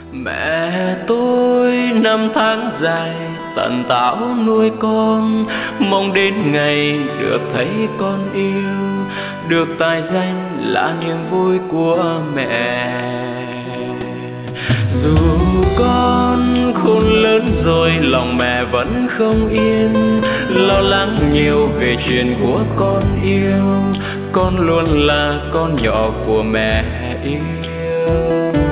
Mẹ tôi năm tháng dài tận tảo nuôi con, mong đến ngày được thấy con yêu, được tài danh là niềm vui của mẹ. Dù con khôn lớn rồi lòng mẹ vẫn không yên, lo lắng nhiều về chuyện của con yêu, con luôn là con nhỏ của mẹ yêu.